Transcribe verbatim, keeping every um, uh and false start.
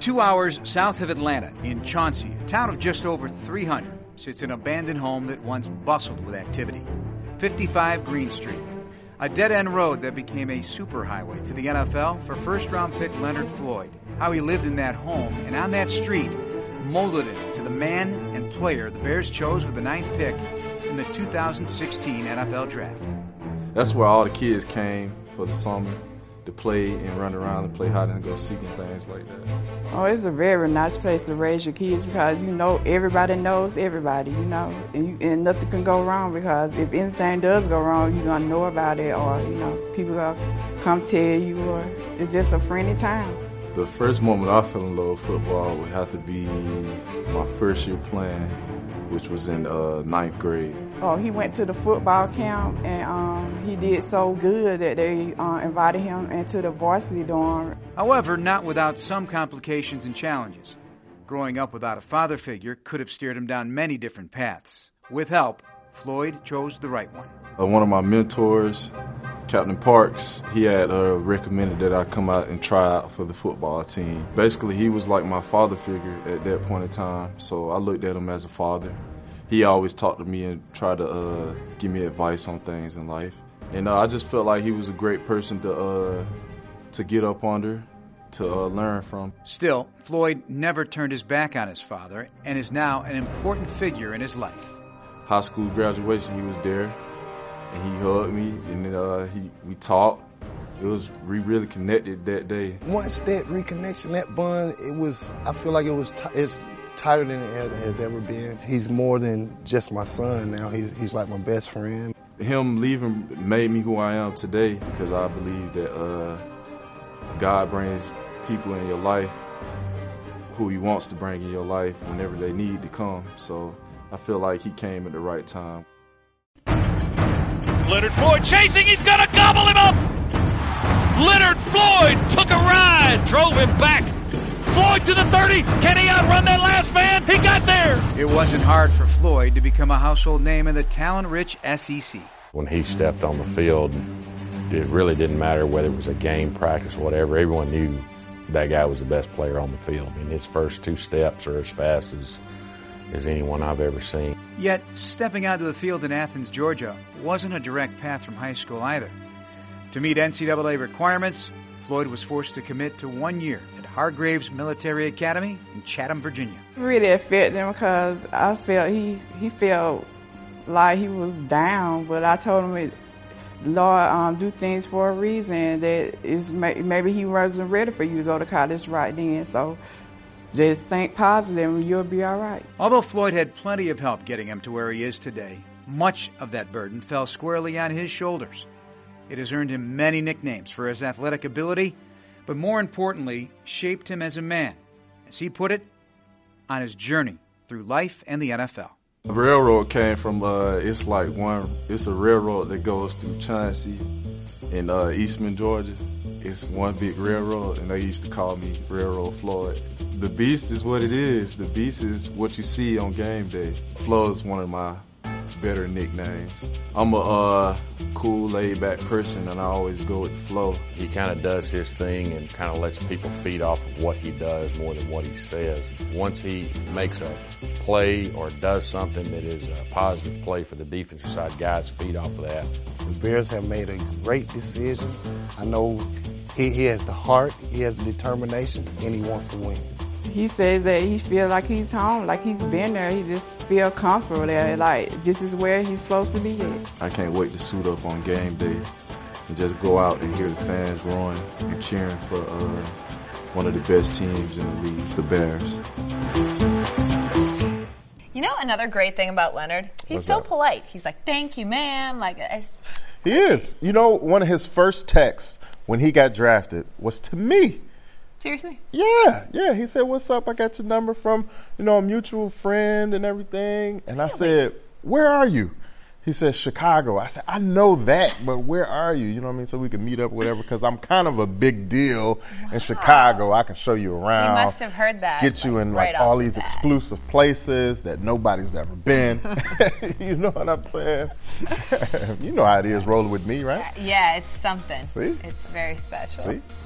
Two hours south of Atlanta, in Chauncey, a town of just over three hundred, sits an abandoned home that once bustled with activity. fifty-five Green Street, a dead-end road that became a superhighway to the N F L for first-round pick Leonard Floyd. How he lived in that home and on that street molded him to the man and player the Bears chose with the ninth pick in the two thousand sixteen N F L Draft. That's where all the kids came for the summer to play and run around and play hide and go seek and things like that. Oh, it's a very nice place to raise your kids because, you know, everybody knows everybody, you know, and, you, and nothing can go wrong because if anything does go wrong, you're going to know about it or, you know, people going to come tell you or it's just a friendly time. The first moment I fell in love with football would have to be my first year playing, which was in uh, ninth grade. Oh, he went to the football camp and um, he did so good that they uh, invited him into the varsity dorm. However, not without some complications and challenges. Growing up without a father figure could have steered him down many different paths. With help, Floyd chose the right one. Uh, one of my mentors, Captain Parks, he had uh, recommended that I come out and try out for the football team. Basically, he was like my father figure at that point in time, so I looked at him as a father. He always talked to me and tried to uh, give me advice on things in life. And uh, I just felt like he was a great person to uh, to get up under, to uh, learn from. Still, Floyd never turned his back on his father and is now an important figure in his life. High school graduation, he was there, and he hugged me, and then, uh, he we talked. It was we really connected that day. Once that reconnection, that bond, it was. I feel like it was. T- it's tighter than it has ever been. He's more than just my son now. He's he's like my best friend. Him leaving made me who I am today because I believe that uh, God brings people in your life who He wants to bring in your life whenever they need to come. So I feel like he came at the right time. Leonard Floyd chasing. He's going to gobble him up. Leonard Floyd took a ride, drove him back. Floyd to the thirty. Can he outrun that last man? He got there. It wasn't hard for Floyd to become a household name in the talent-rich S E C. When he stepped on the field, it really didn't matter whether it was a game, practice, whatever. Everyone knew that guy was the best player on the field. I mean, his first two steps are as fast as, as anyone I've ever seen. Yet, stepping onto the field in Athens, Georgia, wasn't a direct path from high school either. To meet N C double A requirements, Floyd was forced to commit to one year at Hargraves Military Academy in Chatham, Virginia. It really affected him because I felt he, he felt like he was down, but I told him, it, Lord, um, do things for a reason, that is maybe he wasn't ready for you to go to college right then, so just think positive and you'll be all right. Although Floyd had plenty of help getting him to where he is today, much of that burden fell squarely on his shoulders. It has earned him many nicknames for his athletic ability, but more importantly, shaped him as a man, as he put it, on his journey through life and the N F L. The railroad came from, uh, it's like one, it's a railroad that goes through Chauncey in uh, Eastman, Georgia. It's one big railroad, and they used to call me Railroad Floyd. The Beast is what it is. The Beast is what you see on game day. Floyd's one of my better nicknames. I'm a uh, cool, laid-back person, and I always go with the flow. He kind of does his thing and kind of lets people feed off of what he does more than what he says. Once he makes a play or does something that is a positive play for the defensive side, guys feed off of that. The Bears have made a great decision. I know he, he has the heart, he has the determination, and he wants to win. He says that he feels like he's home, like he's been there. He just feel comfortable there, like this is where he's supposed to be at. I can't wait to suit up on game day and just go out and hear the fans roaring and cheering for uh, one of the best teams in the league, the Bears. You know another great thing about Leonard? He's What's so that? polite. He's like, thank you, ma'am. Like, I, He is. You know, one of his first texts when he got drafted was to me. seriously? Yeah, yeah. He said, "What's up? I got your number from, you know, a mutual friend and everything." And I said, "Where are you?" He said, "Chicago." I said, "I know that, but where are you?" You know what I mean? So we can meet up, whatever, because I'm kind of a big deal wow. in Chicago. I can show you around. You must have heard that. Get you like, in right like all off these the bat. exclusive places that nobody's ever been. You know what I'm saying? You know how it is rolling with me, right? Yeah, it's something. See? It's very special. See?